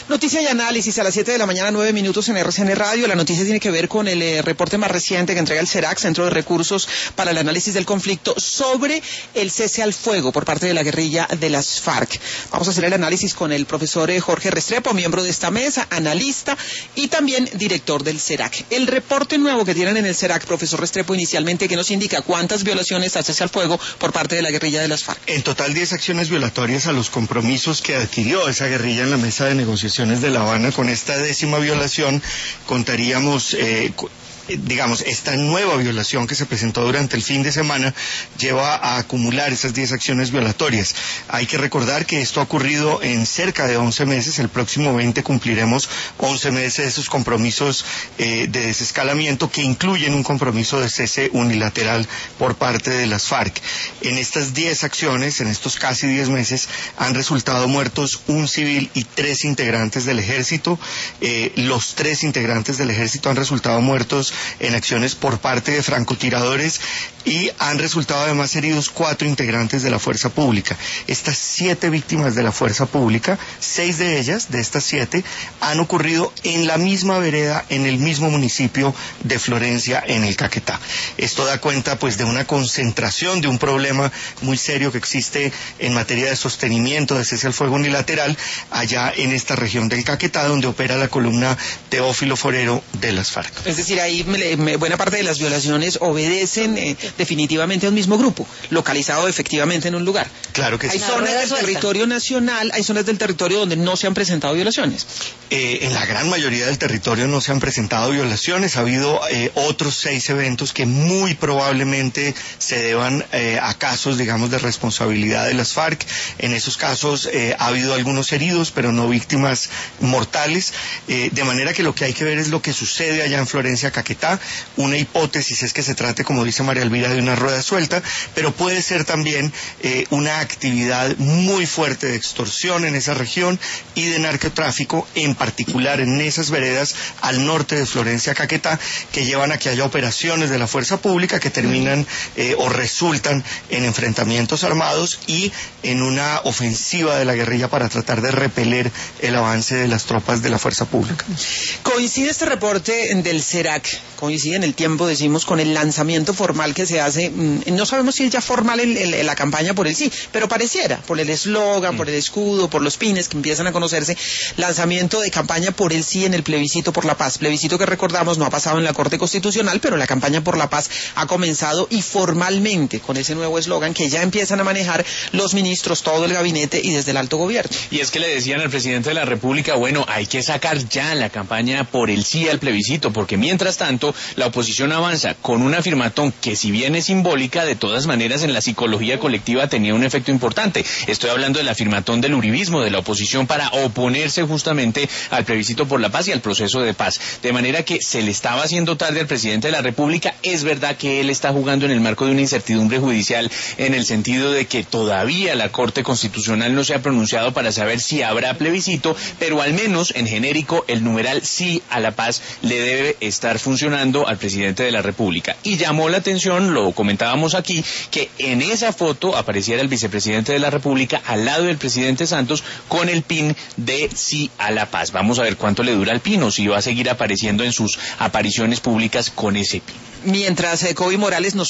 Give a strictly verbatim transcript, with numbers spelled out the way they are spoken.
Noticia y análisis a las siete de la mañana, nueve minutos en R C N Radio. La noticia tiene que ver con el eh, reporte más reciente que entrega el CERAC, Centro de Recursos para el Análisis del Conflicto, sobre el cese al fuego por parte de la guerrilla de las FARC. Vamos a hacer el análisis con el profesor eh, Jorge Restrepo, miembro de esta mesa, analista y también director del CERAC. El reporte nuevo que tienen en el CERAC, profesor Restrepo, inicialmente, que nos indica cuántas violaciones al cese al fuego por parte de la guerrilla de las FARC. En total, diez acciones violatorias a los compromisos que adquirió esa guerrilla en la mesa de negociaciones de La Habana. Con esta décima violación contaríamos... Eh, digamos, esta nueva violación que se presentó durante el fin de semana lleva a acumular esas diez acciones violatorias. Hay que recordar que esto ha ocurrido en cerca de once meses. El próximo veinte cumpliremos once meses de esos compromisos eh, de desescalamiento, que incluyen un compromiso de cese unilateral por parte de las FARC. En estas diez acciones, en estos casi diez meses, han resultado muertos un civil y tres integrantes del ejército. Eh, los tres integrantes del ejército han resultado muertos en acciones por parte de francotiradores, y han resultado además heridos cuatro integrantes de la fuerza pública. Estas siete víctimas de la fuerza pública, seis de ellas, de estas siete, han ocurrido en la misma vereda, en el mismo municipio de Florencia, en el Caquetá. Esto da cuenta pues de una concentración, de un problema muy serio que existe en materia de sostenimiento de cese al fuego unilateral allá en esta región del Caquetá, donde opera la columna Teófilo Forero de las FARC. Es decir, ahí me, me, buena parte de las violaciones obedecen eh, definitivamente a un mismo grupo, localizado efectivamente en un lugar. Claro que sí. Hay zonas del suelta. territorio nacional, hay zonas del territorio donde no se han presentado violaciones. Eh, en la gran mayoría del territorio no se han presentado violaciones. Ha habido eh, otros seis eventos que muy probablemente se deban eh, a casos, digamos, de responsabilidad de las FARC. En esos casos eh, ha habido algunos heridos, pero no víctimas mortales. Eh, de manera que lo que hay que ver es lo que sucede allá en Florencia, Caquetá. Una hipótesis es que se trate, como dice María Elvira, de una rueda suelta, pero puede ser también eh, una actividad muy fuerte de extorsión en esa región y de narcotráfico, en particular en esas veredas al norte de Florencia, Caquetá, que llevan a que haya operaciones de la fuerza pública que terminan eh, o resultan en enfrentamientos armados y en una ofensiva de la guerrilla para tratar de repeler el avance de las tropas de la fuerza pública. Coincide este reporte del CERAC, coincide en el tiempo, decimos, con el lanzamiento formal que se hace, no sabemos si es ya formal el, el, la campaña por el sí, pero pareciera, por el eslogan, mm. por el escudo, por los pines que empiezan a conocerse, lanzamiento de campaña por el sí en el plebiscito por la paz, plebiscito que recordamos no ha pasado en la Corte Constitucional, pero la campaña por la paz ha comenzado, y formalmente con ese nuevo eslogan que ya empiezan a manejar los ministros, todo el gabinete y desde el alto gobierno. Y es que le decían al presidente de la República, bueno, hay que sacar ya la campaña por el sí al plebiscito, porque mientras tanto la oposición avanza con una afirmación que, si bien es simbólica, de todas maneras en la psicología colectiva tenía un efecto importante. Estoy hablando del afirmatón del uribismo, de la oposición, para oponerse justamente al plebiscito por la paz y al proceso de paz. De manera que se le estaba haciendo tarde al presidente de la República. Es verdad que él está jugando en el marco de una incertidumbre judicial, en el sentido de que todavía la Corte Constitucional no se ha pronunciado para saber si habrá plebiscito, pero al menos en genérico el numeral sí a la paz le debe estar funcionando al presidente de la República. Y llamó la atención, lo comentábamos aquí, que en esa foto apareciera el vicepresidente de la República al lado del presidente Santos con el pin de sí a la paz. Vamos a ver cuánto le dura el pin, o si va a seguir apareciendo en sus apariciones públicas con ese pin. Mientras eh, Kobe Morales nos